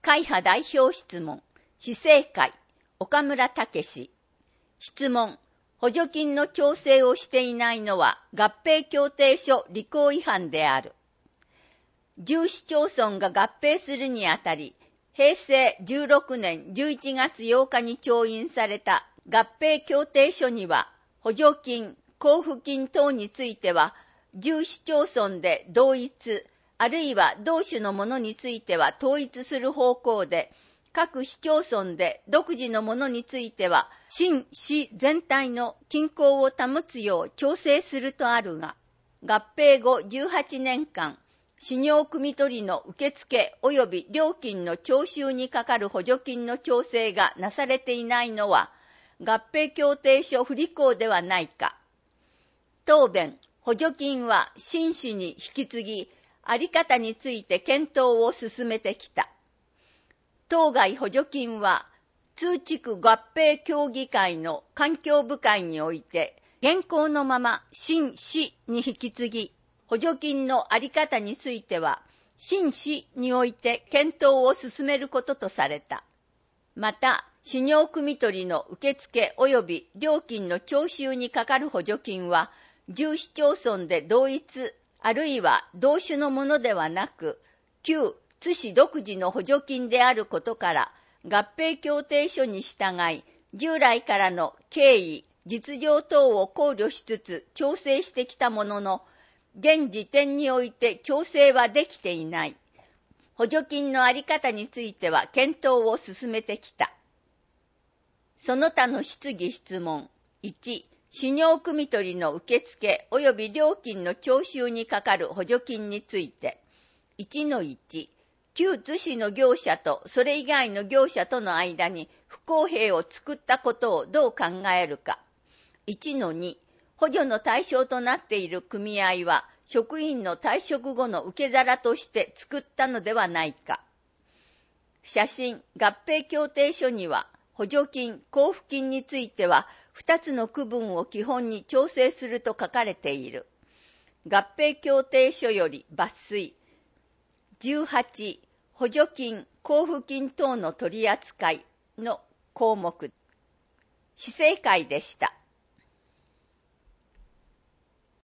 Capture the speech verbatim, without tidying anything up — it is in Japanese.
会派代表質問、市政会、岡村武史。質問、補助金の調整をしていないのは合併協定書履行違反である。じゅう市町村が合併するにあたり、へいせいじゅうろくねんじゅういちがつようかに調印された合併協定書には、補助金、交付金等については、じゅう市町村で同一、あるいは同種のものについては統一する方向で、各市町村で独自のものについては、新市全体の均衡を保つよう調整するとあるが、合併後じゅうはちねんかん、市業汲み取りの受付及び料金の徴収にかかる補助金の調整がなされていないのは、合併協定書不履行ではないか。答弁、補助金は新市に引き継ぎ、あり方について検討を進めてきた。当該補助金は、通知区合併協議会の環境部会において、現行のまま新市に引き継ぎ、補助金のあり方については、新市において検討を進めることとされた。また、市業汲み取りの受付及び料金の徴収にかかる補助金は、じゅう市町村で同一、あるいは同種のものではなく、旧津市独自の補助金であることから、合併協定書に従い、従来からの経緯、実情等を考慮しつつ調整してきたものの、現時点において調整はできていない。補助金のあり方については検討を進めてきた。その他の質疑質問。いち、市業汲み取りの受付及び料金の徴収にかかる補助金について。いちのいち、旧津市の業者とそれ以外の業者との間に不公平を作ったことをどう考えるか。いちのに、補助の対象となっている組合は職員の退職後の受け皿として作ったのではないか。写真、合併協定書には補助金、交付金についてはふたつの区分を基本に調整すると書かれている。合併協定書より抜粋。じゅうはち、補助金、交付金等の取り扱いの項目。市政会でした。